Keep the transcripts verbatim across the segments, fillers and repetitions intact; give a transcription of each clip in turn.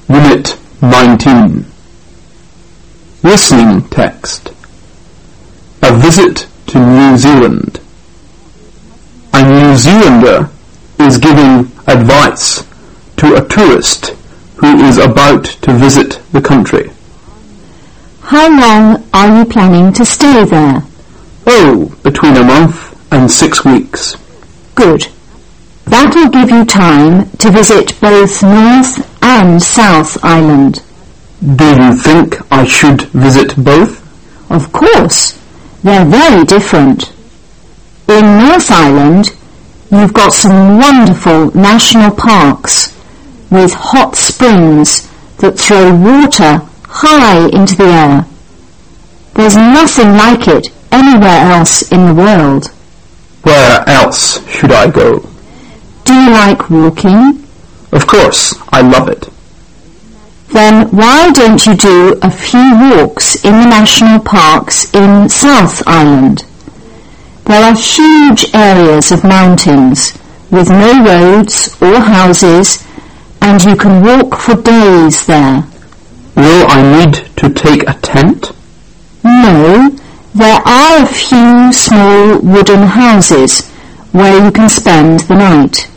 Unit nineteen. Listening text. A visit to New Zealand. A New Zealander is giving advice to a tourist who is about to visit the country. How long are you planning to stay there? Oh, between a month and six weeks. Good. That will give you time to visit both North and South Island. Do you think I should visit both? Of course. They're very different. In North Island, you've got some wonderful national parks with hot springs that throw water high into the air. There's nothing like it anywhere else in the world. Where else should I go? Do you like walking? Of course, I love it. Then why don't you do a few walks in the national parks in South Island? There are huge areas of mountains with no roads or houses, and you can walk for days there. Will I need to take a tent? No, there are a few small wooden houses where you can spend the night.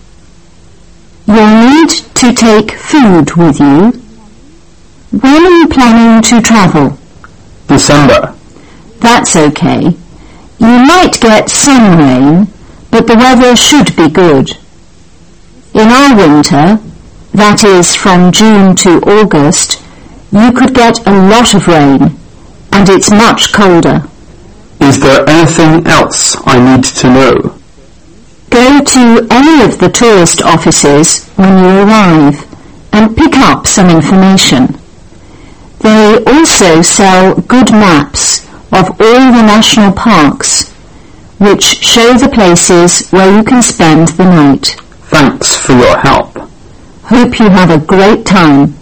You'll need to take food with you. When are you planning to travel? December. That's okay. You might get some rain, but the weather should be good. In our winter, that is from June to August, you could get a lot of rain, and it's much colder. Is there anything else I need to know? Go to any of the tourist offices when you arrive and pick up some information. They also sell good maps of all the national parks, which show the places where you can spend the night. Thanks for your help. Hope you have a great time.